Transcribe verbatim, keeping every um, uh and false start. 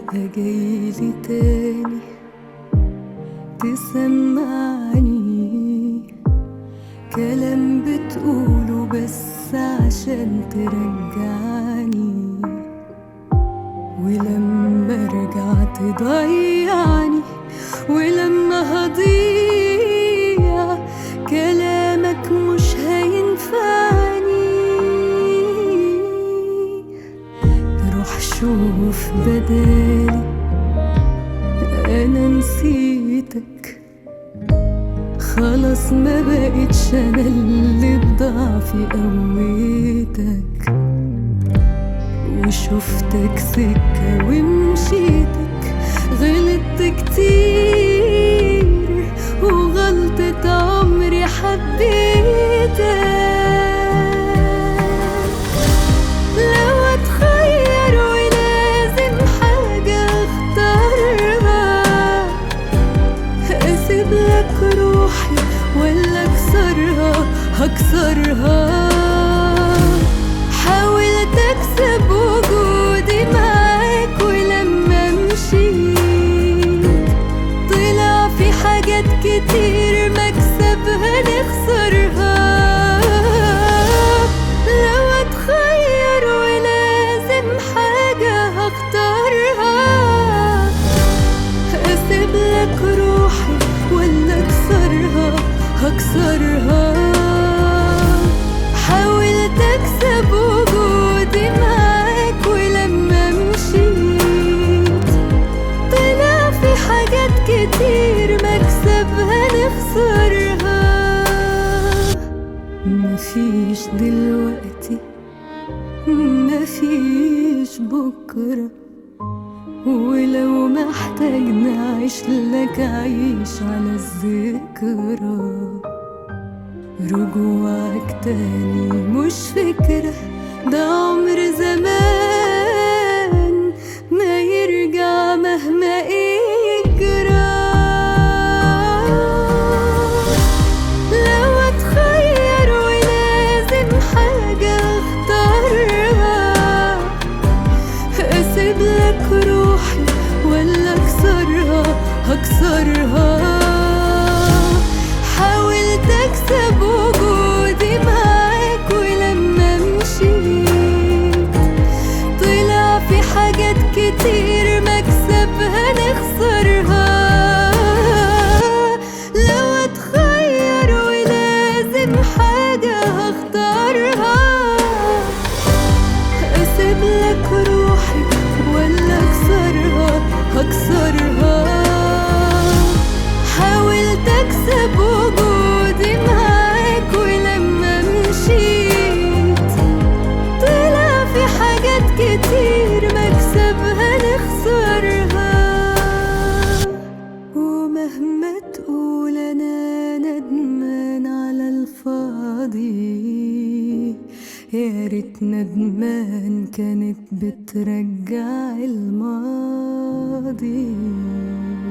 بقى جايلي تاني تسمعني كلام بتقوله بس عشان ترجعني، ولما ارجع تضيعني، ولما هضيع كلامك مش هينفعني. روح شوف بدالي، انا نسيتك خلاص، ما بقتش انا اللي بضعفي قويتك، وشفتك سكة ومشيتك، غلطت كتير وغلطة عمري حبيتك. لو اتخير ولازم حاجة اختارها، اسيب لك روحي ولا اكسرها؟ هكسرها. حاولت اكسب وجودي معاك، ولما مشيت طلع في حاجات كتير مكسبها نخسرها. لو اتخير ولازم حاجة هختارها، اسيب لك روحي ولا اكسرها؟ هكسرها. حاولت اكسب وجودي معاك، ولما مشيت طلع في حاجات كتير مكسبها نخسرها. مفيش دلوقتي، مفيش بكرة، ولو محتاج نعيش لك عيش على الذكرى. رجوعك تاني مش فكرة، ده عمر زمان ما يرجع مهما يجرى. لو اتخير ولازم حاجة اختارها، اسيب لك روحي ولا اكسرها؟ هكسرها. حاولت اكسب وجودي معاك، ولما مشيت طلع في حاجات كتير مكسبها نخسرها. لو اتخير ولازم حاجة هختارها، اسيب لك روحي ولا اكسرها؟ هكسرها. حاولت اكسب وجودي معاك، ولما مشيت طلع في حاجات كتير مكسبها نخسرها. ومهما تقول انا ندمان على الفاضي، يا ريت ندمان كانت بترجع الماضي.